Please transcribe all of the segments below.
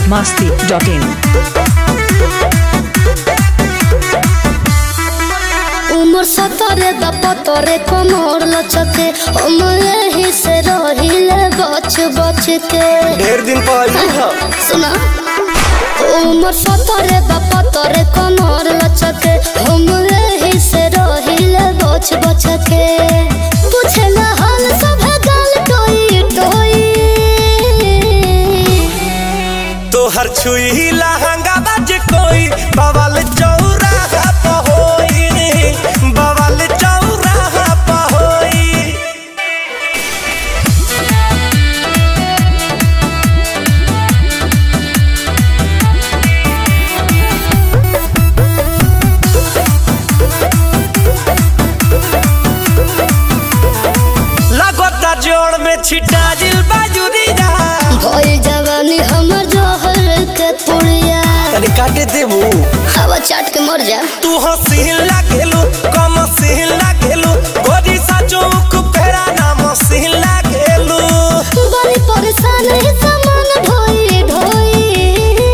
biharmasti.in उमर सतरे दपतरे कमर लचके हम यही से रहिले बच बच के ढेर दिन पहले सुना उमर सतरे दपतरे कमर लचके हम यही से रहिले बच बच के पूछला हाल सब गाल टोई टोई तोहर छुई लहंगा बाज कोई बवाल चौराहा पहोई बवाल चौराहा पहोई लगता जोड़ में छिटा जिल बाजुरिया भइल जवानी हमर जहर के पुड़िया तनी काटे देबू हवा चाट के मर जा तू हसीन लागेलू कम सीन लागेलू गोरी सा चौक फेरा नाम सीन लागेलू बड़ी परेशान है सामान ढोई ढोई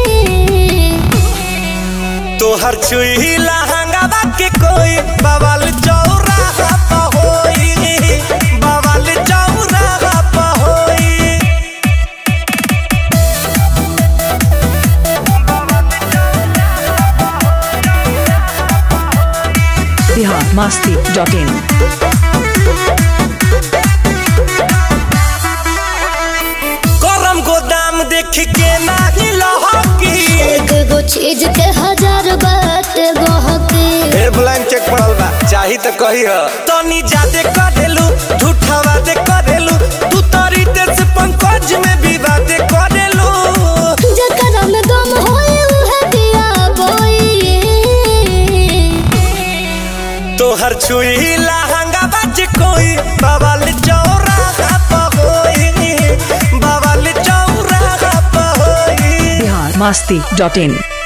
तोहर छुई लहंगा बाके कोई बवाल चौराहा पहोई बवाल चौराहा पहोई biharmasti.in गरम गोदाम देख के नाही लहकी एक गो चीज के हजार बात गहकी ढेर ब्लैंक चेक पड़ल बा चाही त कही ह तनी जादे करेलू झूठावा दे करेलू तू तरी देश पंकज में विवाद करेलू जकर में दम होई उहे दिया बोई तोहर छुई लहंगा बाज कोई बवाल चौराहा पहोई बवाल चौराहा पहोई biharmasti.in